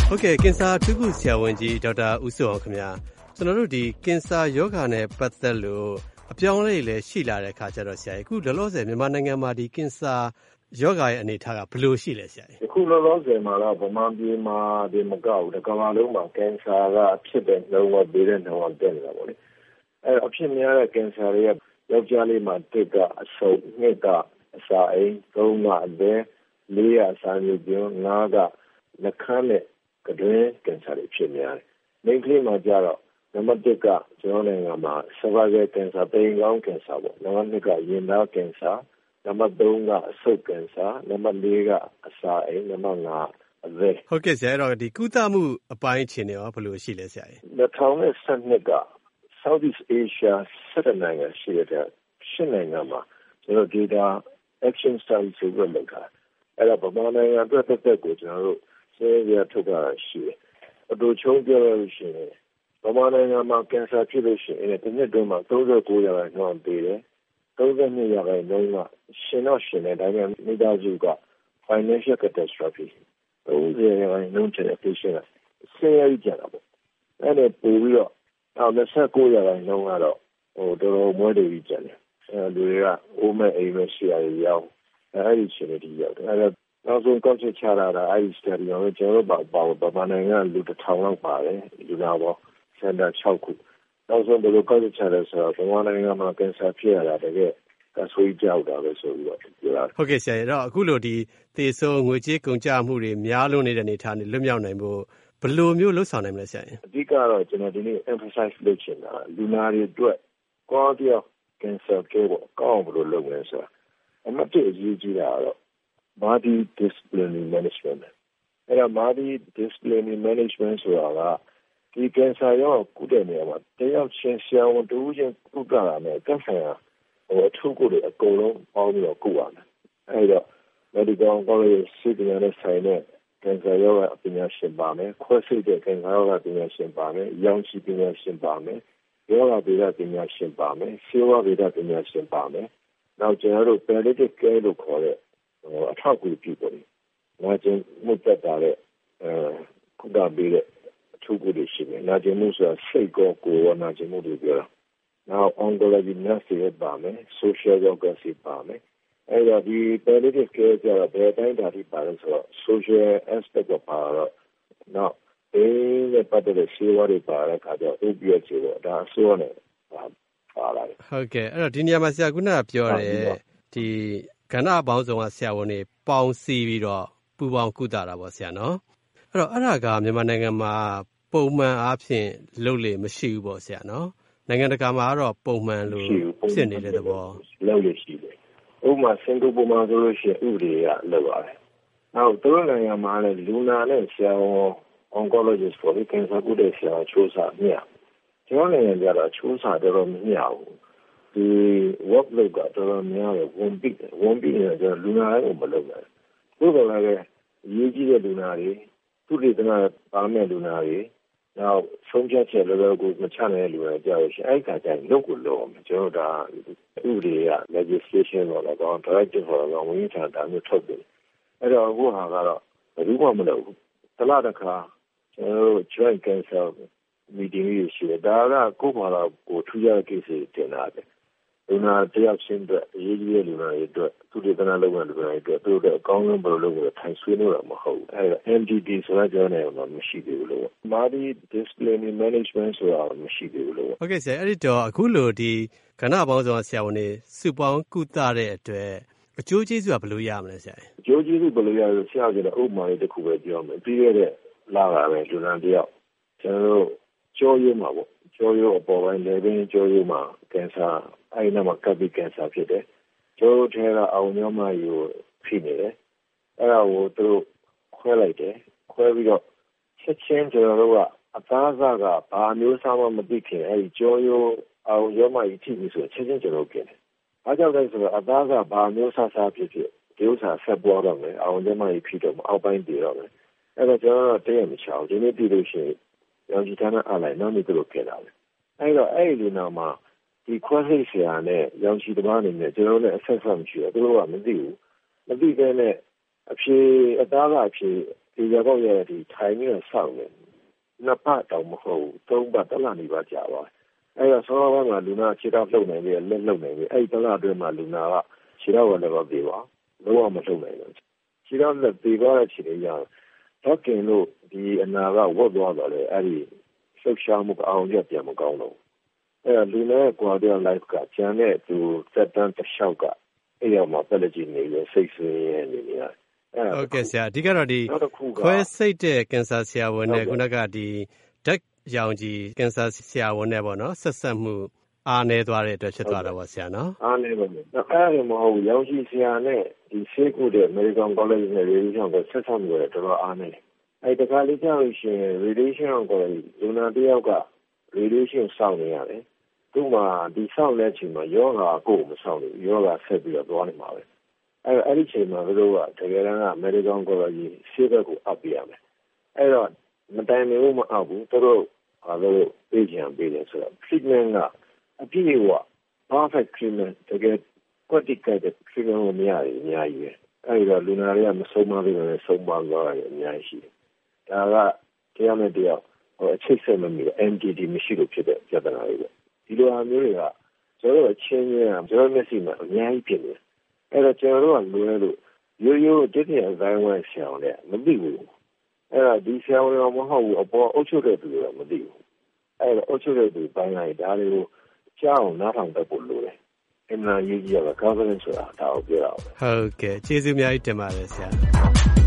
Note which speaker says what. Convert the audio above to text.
Speaker 1: ဟုတ်ကဲ့ကင်ဆာအထူးကုဆရာဝန်ကြီးဒေါက်တာဦးစိုးအောင်ခင်ဗျာကျွန်တော်တို့ဒီကင်ဆာယောဂါနဲ့ပတ်သက်လို့အပြောင်းအလဲတွေလည်းရှိလာတဲ့အခါကျတော့ဆရာကြီးအခုလောလောဆယ်မြန်မာနိုင်ငံမှာဒီကင်ဆာယောဂါရဲ့အနေအထားကဘယ်လိုရှိလဲဆရာကြီး
Speaker 2: အခုလောလောဆယ်မှာတော့ဗမာပြည်မှာဒီမကောက်ဘူးဒီကမ္ဘာလုံးမှာကင်ဆာကဖြစ်တဲ့နှုန်းကဘေးတဲ့နှုန်းကတက်နေတာပေါ့လေအဖြစ်များတဲ့ကင်ဆာတွေကယောက်ျားလေးမှာတစ်ကအဆုပ်နှစ်ကအစာအိမ်သုံးကအသက်လေးကအစာမြူပြင်းငါးကနှခမ်းနဲ့ကတွင်းကင်ဆာတွေဖြစ်များတယ်မိန်းကလေးမှာကြတော့နံပါတ်1ကကျွန်တော်နိုင်ငံမှာ cervical cancer ပိန်ကောင်းကင်ဆာပေါ့နံပါတ်2ကရင်သားကင်ဆာနံပါတ်3ကအဆုပ်ကင်ဆာနံပါတ်4ကအစာအိမ်နံပါတ်5အသက်
Speaker 1: ဟုတ်ကဲ့ဆရာအဲ့တော့ဒီကုသမှုအပိုင်းအခြေအနေရောဘယ်လိုရှိလဲဆရာကြီး
Speaker 2: 2012က Southeast Asia 7နိုင်ငံရှိတဲ့8နိုင်ငံမှာကျွန်တော် data action study ဆိုပြီးလုပ်တာအဲ့တော့ဗမာနိုင်ငံအတွက်တက်ကိုကျွန်တော်တို့ဆေးရထုတ်တာရှိတယ်အတူချုံးပြောလို့ရှိရင်ဗမာနိုင်ငံမှာကင်ဆာဖြစ်လို့ရှိရင်ဒီနှစ်တွင်းမှာ39ရာခိုင်နှုန်းပေးတယ်32ရာခိုင်နှုန်းကရှင်တော့ရှင်တယ်ဒါပေမဲ့မိသားစုက financial catastrophe 30ရာခိုင်နှုန်းကျတဲ့ patient ကဆင်းရဲကြတာပေါ့အဲ့ဒါပို့ပြီးတော့29ရာခိုင်နှုန်းကတော့တော်တော်မွဲတွေကြီးကျန်တယ်လူတွေကအိုးမဲ့အိမ်မဲ့ရှိရရောက်အဲ့ဒီချိန်တွေရောက်တယ်အဲ့ဒါနောက်ဆုံးကောက်ချက်ချတာအဲ့ဒီ study မှာကျွန်တော်တို့ဗမာနိုင်ငံလူ1000လောက်ပါတယ်လူနာပေါ့စင်တာ6ခုနောက်ဆုံးဘယ်လိုကောက်ချက်ချလဲဆိုတော့ဗမာနိုင်ငံမှာကင်ဆာဖြစ်ရတာတကယ်ကဆွေးကြောက်တာပဲဆိုပြီးတော့ပြောတာ
Speaker 1: ဟုတ်ကဲ့ဆရာအဲ့တော့အခုလိုဒီသေဆုံးငွေကြေးကုန်ကျမှုတွေများလွန်းနေတဲ့အနေအထားနဲ့လွတ်မြောက်နိုင်ဖို့ဘယ်လိုမျိုးလှုပ်ဆောင်နိုင်မလဲဆရာ
Speaker 2: အဓိကတော့ကျွန်တော်ဒီနေ့ emphasize လုပ်ချင်တာလူနာတွေအတွက် quality of cancer care ကိုကောင်းအောင်ဘယ်လိုလုပ်မလဲဆိုတာအမှတ်1အရေးကြီးတာကတော့ multidisciplinary management အဲ့ဒါ multidisciplinary management ဆိုတာကဒီကင်ဆာရောကုတဲ့နေရာမှာတယောက်ချင်းဆရာဝန်တူချင်းကုသတာနဲ့ကင်ဆာအထူးကုတွေအကုန်လုံးပေါင်းပြီးတော့ကုရမယ်အဲ့တော့ medical oncology စစ်ပညာနဲ့ဆိုင်တဲ့ကင်ဆာရောပညာရှင်ပါမယ်ခွဲစိတ်တဲ့ကင်ဆာရောပညာရှင်ပါမယ်ရောင်ခြည်ပညာရှင်ပါမယ်ရောဂါဗေဒပညာရှင်ပါမယ်ဆေးဝါးဗေဒပညာရှင်ပါမယ်နောက်ကျွန်တော်တို့ palliative care လို့ခေါ်တဲ့အထောက်အကူပြုပေါ်တယ်။နာကျင်မှုတက်တာတဲ့ကုသပေးတဲ့အထူးကုတွေရှိတယ်။နာကျင်မှုဆိုတာစိတ်ကောကိုယ်ရောနာကျင်မှုတွေပြောတာ။နောက် oncology nurse တွေပါမယ် social worker တွေပါမယ်။အဲ့တော့ဒီ palliative care ကျတော့ဘယ်တိုင်းတာထိပါလဲဆိုတော့ social aspect ကိုပါတော့နောက်ဒီပတ်သက်တဲ့ဆေးဝါးတွေပါတဲ့အခါကျတော့ opioid တွေပေါ့ဒါအစိုးရနဲ့ပါလာတယ်
Speaker 1: ဟုတ်ကဲ့အဲ့တော့ဒီနေရာမှာဆရာကပြောတယ်ဒီကဏ္ဍပေါင်းစုံကဆရာဝန်တွေပေါင်းစည်းပြီးတော့ပူးပေါင်းကုသတာပေါ့ဆရာနော်အဲ့တော့အဲ့ဒါကမြန်မာနိုင်ငံမှာပုံမှန်အားဖြင့်လုပ်လေမရှိဘူးပေါ့ဆရာနော်နိုင်ငံတကာမှာကတော့ပုံမှန်လို့ဖြစ်နေတဲ့သဘော
Speaker 2: လုပ်လို့ရှိတယ်ဥပမာစင်ကာပူမှာဆိုလို့ရှိရင်ဥပဒေကလုပ်ရတယ်နောက်သူတို့နိုင်ငံမှာလည်းလူနာနဲ့ဆရာဝန် oncologist ပေါ်ပြီးကင်ဆာကုတဲ့ဆရာချိုးစာမြတ်ကျွန်တော်နိုင်ငံကြတော့ချိုးစာတော်တော်မမြတ်ဘူးဒီ workload ကတော်တော်များတယ်ဝန်ပြီးနေကြလူနာတွေကိုမလုပ်နိုင်ဘူးဒါကလည်းအရေးကြီးတဲ့လူနာတွေသူတွေတနာပါမဲ့လူနာတွေနောက်ဆုံးဖြတ်ချက်လောလောကိုမချနိုင်တဲ့လူတွေကြောက်ရှင်အဲ့ခါကျရင်လုပ်ကိုလုပ်အောင်ကျွန်တော်ဒါဥပဒေက legislation တော့တော့ directive ဟောတော့ဝန်ကြီးဌာနတာမျိုးထုတ်တယ်အဲ့တော့အခုဟာကတော့ဘယ်သူမှမလုပ်ဘူးတလားတစ်ခါကျွန်တော်တို့ joint cancer meeting လေးရှိတယ်ဒါကကိုယ်မှာတော့ကိုထူးခြားတဲ့ case တွေတင်လာတယ်လူနာတယောက်ချင်းအတွက်အရေးကြီးတဲ့လူနာတွေအတွက်သူတွေတနာလုပ်တဲ့လူနာတွေအတွက်သူတို့အကောင်းဆုံးဘယ်လိုလုပ်လို့ထိုင်ဆွေးလို့တော့မဟုတ်ဘူးအဲ့ဒါ MDD ဆိုတာကြောင့်လည်းမရှိသေးဘူးလို့ multidisciplinary management ဆိုတာမရှိသေးဘူးလို့
Speaker 1: ဟုတ်ကဲ့ဆရာအဲ့ဒီတော့အခုလိုဒီကဏ္ဍပေါင်းစုံဆရာဝန်တွေစုပေါင်းကုသတဲ့အတွက်အကျိုးကျေးဇူးကဘယ်လိုရမလဲဆရာ
Speaker 2: အကျိုးကျေးဇူးဘယ်လိုရလဲဆရာကဥပမာလေးတစ်ခုပဲပြောမယ်ပြီးခဲ့တဲ့လာတာပဲလူနာတယောက်ကျွန်တော်တို့ကြောရိုးမှာပေါ့ကြောရိုးအပေါ်ပိုင်းလေပင်ကြောရိုးမှာကင်ဆာအဲ့ဒီမှာကပ်ပြီးကင်ဆာဖြစ်တယ်ကြောရိုးထဲကအောင်ညောမယူဖြစ်နေတယ်အဲ့ဒါကိုသူတို့ခွဲလိုက်တယ်ခွဲပြီးတော့ချက်ချင်းကျွန်တော်တို့ကအသားစားကဘာမျိုးစားမှမသိခင်အဲ့ဒီကြောရိုးအောင်ညောမယူဖြစ်ပြီးဆိုချက်ချင်းကျွန်တော်ပြင်တယ်အားကြောင့်လဲဆိုတော့အသားကဘာမျိုးစားဖြစ်ဖြစ်ဒီဥစ္စာဆက်ပွားတော့မယ်အောင်ညောမယူဖြစ်တော့အောက်ပိုင်းတည်တော့မယ်အဲ့တော့ကျွန်တော်တို့တည့်ရမချအောင်ဒီနေ့ပြည်လို့ရှိရင်ရောင်ခြည်ဌာနအားလိုက်နောက်နေ့သူတို့ပြင်လာတယ်အဲ့တော့အဲ့ဒီလူနာမှာဒီခွဲစိတ်ဆရာနဲ့ရောင်ခြည်တမားအနေနဲ့ကျွန်တော်တို့လည်းအဆက်ဆက်မရှိဘူးသူတို့ကမသိဘူးမသိတဲ့နဲ့အဖြေအသားကအဖြေဒီကြောင့်ရဲ့ဒီထိုင်နေဆောက်နေနှစ်ပတ်တောင်မဟုတ်သုံးပတ်တလားနေပါကြာပါအဲ့တော့ဆောင်းပိုင်းမှာလူနာခြေထောက်လှုပ်နေပြီလက်လှုပ်နေပြီအဲ့တလားအတွင်းမှာလူနာကခြေထောက်ကလည်းမပြေပါလုံးဝမလှုပ်နိုင်ဘူးခြေထောက်လက်ပြေသွားတဲ့ခြေတွေရတော့ကင်လို့ဒီအနာကဝတ်သွားတော့လေအဲ့ဒီလှုပ်ရှားမှုအောင်ရပြန်မကောင်းတော့အဲ့လူနာရဲ့ quality of life ကကျန်တဲ့သူသက်တမ်းတစ်လျှောက်ကအဲ့ရောက်မှာပလက်ကြီးနေရစိတ်ဆွေးရနေနေရတယ်
Speaker 1: ဟုတ်ကဲ့ဆရာအဓိကတော့ဒီခွဲစိတ်တဲ့ကင်ဆာဆရာဝန်နဲ့ခုနကဒီဓာတ်ရောင်ကြီးကင်ဆာဆရာဝန်နဲ့ပေါ့နော်ဆက်ဆက်မှုအားနည်းသွားတဲ့အတွက်ဖြစ်သွားတာပေါ့ဆရာနော်
Speaker 2: အားနည်းပါမယ်အဲ့ဒါမဟုတ်ရောင်ကြီးဆရာနဲ့ဒီဆေးကုတဲ့ American College နဲ့ Radiation ကိုဆက်ဆက်မှုရတော်တော်အားနည်းတယ်အဲ့တခါလေးကြောက်ရှင် Radiation ကိုလူနာတယောက်က Radiation စောင့်နေရတယ်သူ့မှာဒီစောင့်တဲ့အချိန်မှာယောဂါကိုမစောင့်ဘူးယောဂါဆက်ပြီးတော့သွားနေမှာပဲအဲ့ဒီချိန်မှာတို့ကတကယ်တမ်းက American College ဆေးဘက်ကိုအပ်ပြရမယ်အဲ့တော့မတိုင်မျိုးမအပ်ဘူးတို့အားလုံးပေးကြံပေးတယ်ဆိုတော့ treatment ကအပြည့်အဝ perfect treatment တကယ်ကွက်တိကတဲ့ treatment ကိုမရရင်အများကြီးပဲအဲ့တော့လူနာတွေကမဆုံးမသေးဘူးဆုံးမသွားတယ်အများကြီးရှိတယ်ဒါကတရားနဲ့တရားအချိတ်ဆက်မမီ MDD မရှိလို့ဖြစ်တဲ့ပြဿနာတွေပဲဒီလိုအမျိုးတွေကကျွန်တော်တို့ချင်းချင်းကျွန်တော်မျက်စိမှာအများကြီးဖြစ်နေတယ်အဲ့တော့ကျွန်တော်တို့ကလွယ်လို့ရိုးတစ်တဲ့အတိုင်းဝိုင်းဆရာဝန်နဲ့မသိဘူးအဲ့ဒါဒီဆရာဝန်ရောမဟုတ်ဘူးအပေါ်အုပ်ချုပ်တဲ့သူတွေကမသိဘူးအဲ့တော့အုပ်ချုပ်တဲ့သူပိုင်းလိုက်ဒါတွေကိုကြောက်နားထောင်တတ်ဖို့လိုတယ်အမှန်ရေးကြည့်ရတာ confidence ဆိုတာဒါကိုပြောတာ
Speaker 1: ဟုတ်ကဲ့ကျေးဇူးအများကြီးတင်ပါတယ်ဆရာ